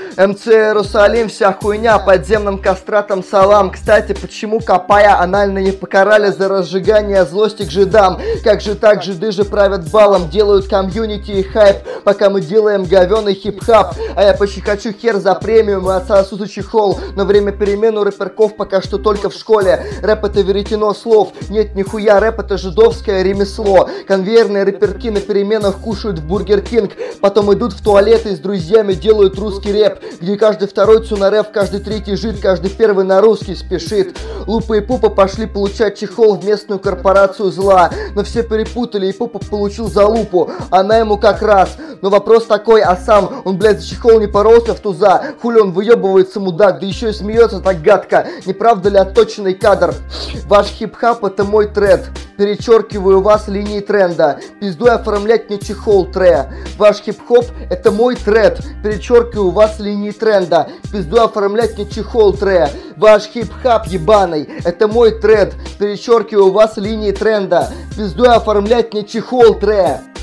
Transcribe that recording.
МЦ Иерусалим, вся хуйня, подземным кастратам салам. Кстати, почему Копая анально не покарали за разжигание злости к жидам? Как же так, жиды же правят балом, делают комьюнити и хайп, пока мы делаем говёный хип-хап. А я пощекочу хер за премиум и отсосу за чехол. Но время перемен у рэперков пока что только в школе. Рэп это веретено слов, нет нихуя, рэп это жидовское ремесло. Конвейерные рэперки на переменах кушают в Бургер Кинг, потом идут в туалеты и с друзьями делают русский рэп, где каждый второй цунарэп, каждый третий жид, каждый первый на русский спешит. Лупа и Пупа пошли получать чехол в местную корпорацию зла, но все перепутали, и Пупа получил за лупу, она ему как раз. Но вопрос такой, а сам он, блядь, за чехол не поролся в туза? Хули он выебывается, мудак, да еще и смеется так гадко. Не правда ли отточенный кадр? Ваш хип-хап это мой тред. Перечеркиваю вас линии тренда. Пиздуй оформлять мне чехол, тре. Ваш хип-хоп это мой тред. Перечеркиваю вас линии тренда. Пиздуй оформлять мне чехол, тре. Ваш хип-хап ебаный это мой тред. Перечеркиваю вас линии тренда. Пиздуй оформлять мне чехол, тре.